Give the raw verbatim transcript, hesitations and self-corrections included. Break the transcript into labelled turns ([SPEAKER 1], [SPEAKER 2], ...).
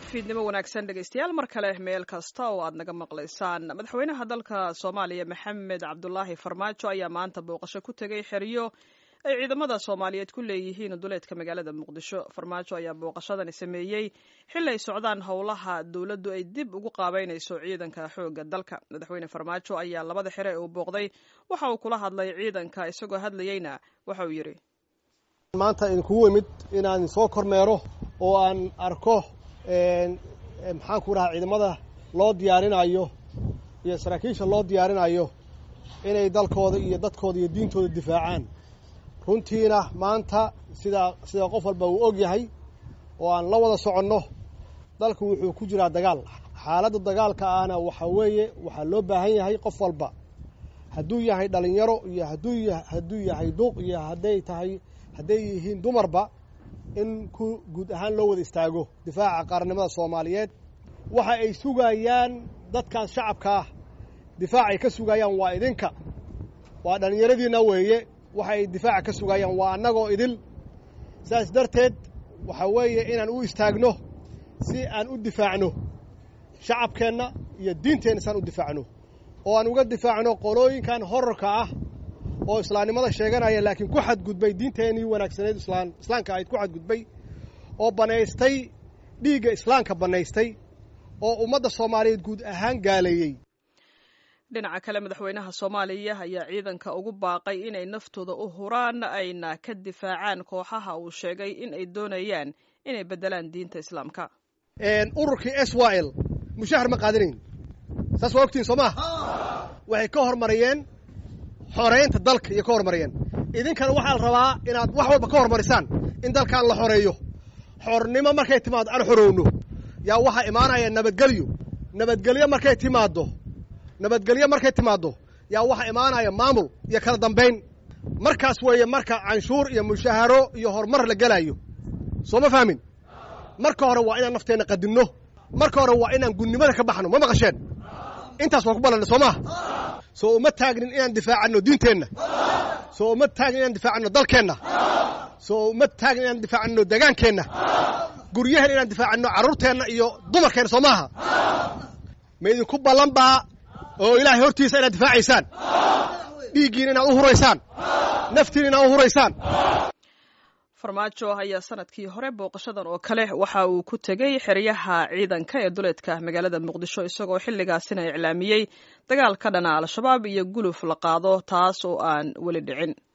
[SPEAKER 1] fiidnimo wanaagsan dhegaystayaal mar kale meel kasta oo aad naga maqlaysaan madaxweynaha dalka Soomaaliya Maxamed Cabdullaahi Farmaajo ayaa maanta booqasho ku tagay xeriyo ay ciidamada Soomaaliyeed ku leeyihiin duleedka magaalada Muqdisho. Farmaajo ayaa booqashadani sameeyay xilli ay socdaan howlaha dawladdu ay dib ugu qaabeynayso ciidanka xoogga dalka. Madaxweyne Farmaajo ayaa labada xire uu booqday waxa uu kula hadlay ciidanka isagoo hadlayayna waxa uu yiri
[SPEAKER 2] maanta in kugu imid inaan soo kormeero oo aan arko een maxaan ku rahaa ciidamada loo diyaarinayo iyo saraakiisha loo diyaarinayo inay dalkooda iyo dadkooda iyo diintooda difaacaan. runtiina maanta sida sida qof walba uu og yahay oo aan la wada soconno dalku wuxuu ku jiraa dagaal. xaaladda dagaalka ahna waxa weeye waxa loo baahan yahay qof walba hadduu yahay dhalinyaro iyo hadduu yahay hadduu yahay duq iyo hadday tahay hadday yihiin dumarba in ku guud ahaan loo wada istaago difaaca qaranimada Soomaaliyeed. waxa ay sugayaan dadkan shacabka ah difaac ay ka sugayaan waa idinka waa dhalinyaradiina weeye waxa ay difaac ka sugayaan waa annagoo idil saas darteed waxa weeye inaan u istaagno si aan u difaacno shacabkeenna iyo diinteenna san u difaacno oo aan uga difaacno qolooyinkan horarka ah oo islaamnimada sheeganaya laakiin ku xadgudbay diinteenii wanaagsaneed islaan islaamka ay ku xadgudbay oo baneystay dhiigga islaamka baneystay oo ummadda Soomaaliyeed guud ahaan gaaleeyay.
[SPEAKER 1] dhinaca kale madaxweynaha Soomaaliya ayaa ciidanka ugu baaqay inay naftooda u huraan ayna ka difaacaan kooxaha uu sheegay in ay doonayaan inay bedelaan diinta islaamka.
[SPEAKER 2] een ururkii S Y L mushahar ma qaadanayn saas waa ogtiin Soomaa waxay ka hormariyeen xoreynta dalka iyo ka hormariyeen idinkana waxa la rabaa inaad wax walba ka hormarisaan in dalkan la xoreeyo. xornimo markay timaado aan xorowno yaa waxa imaanaya nabadgelyo nabadgelyo markay timaado nabadgelyo markay timaado yaa waxa imaanaya maamul iyo kala dambeyn. markaas weeye marka canshuur iyo mushaharo iyo horumar la galayo. soo ma fahmin marka hore waa inaan nafteena qadinno marka hore waa inaan gunnimada ka baxno ma maqasheen intaas waa ku balan Soomaa soo uma taagnin inaan difaacano diinteenna soo uma taagnin inaan difaacano dalkeenna soo uma taagnin inaan difaacano dagaankeenna guryaheena inaan difaacano carruurteenna iyo dumarkeenna Soomaaha ma idinku ballan baa oo Ilaahay hortiisa inaad difaacaysaan dhiiggiina inaad u huraysaan naftiina inaad u huraysaan.
[SPEAKER 1] Farmaajo ayaa sanadkii hore booqashadan oo kale waxa uu ku tagay xeryaha ciidanka ee duleedka magaalada Muqdisho isagoo xilligaasina iclaamiyay dagaal ka dhana Al-Shabaab iyo guluf la qaado taas oo aan wali dhicin.